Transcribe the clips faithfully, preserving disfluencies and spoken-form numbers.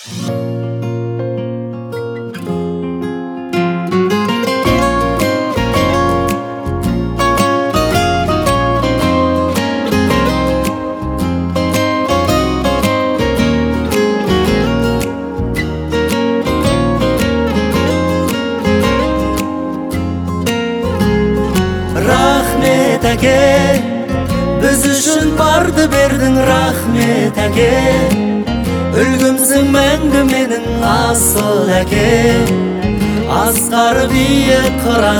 Рахмет әке, біз үшін барды бердің, рахмет әке. Үлгімсің мәңгі менің асыл әке, асқар биік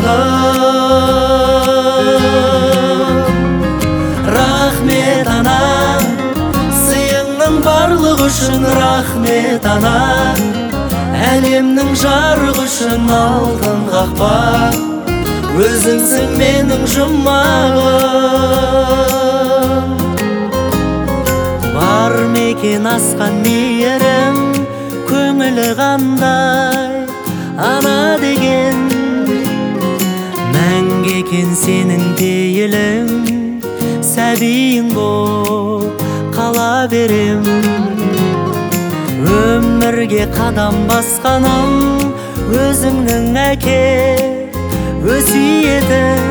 қыраным. Рахмет ана, сыйыңның барлық үшін рахмет ана. Әлемнің жарық үшін алтын қақпа, өзіңсің менің жұмағым. Бар мекен асқан мейірім, көңілі қандай ана деген. Мәңгі екен сенің пейілің, сәбиің боп қала берем. Өмірге қадам басқаным, өзіңнің әке өсиетің.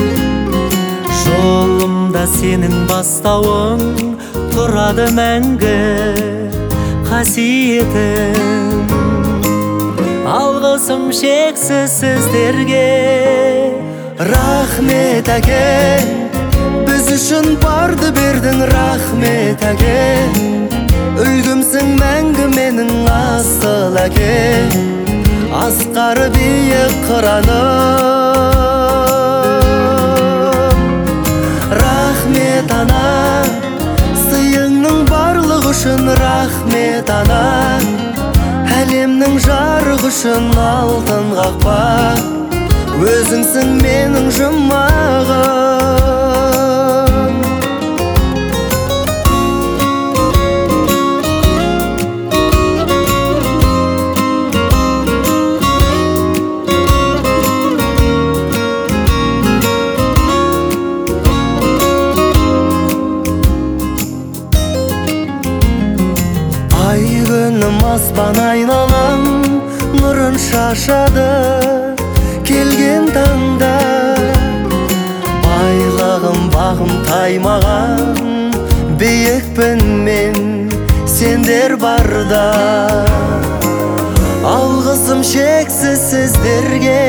Жолымда сенің бастауың, тұрады мәңгі қасиетің. Алғысым шексіз сіздерге. Рахмет әке, біз үшін барды бердің, рахмет әке. Үлгімсің мәңгі менің асыл әке, асқар биік қыраным. Рахмет ана, сыйыңның барлық үшін рахмет ана. Әлемнің жарық үшін алтын қақпа, өзіңсің менің жұмағым. Ай күнім аспан айналам, нұрын шашады келген таңда. Байлығым бағым таймаған, биікпін мен сендер барда. Алғысым шексіз сіздерге.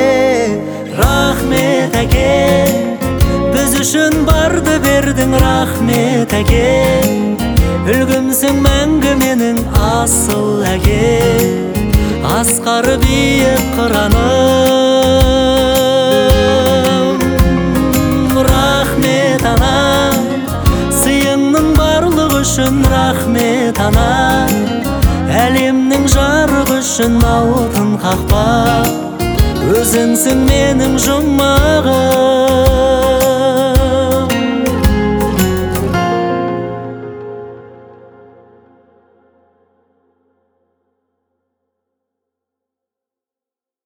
Рахмет әке, біз үшін барды бердің, рахмет әке. Үлгімсің мәңгі менің асыл әке, асқар биік қыраным. Рахмет ана, сыйыңның барлық үшін рахмет ана. Әлемнің жарық үшін алтын қақпа, өзіңсің менің жұмағым.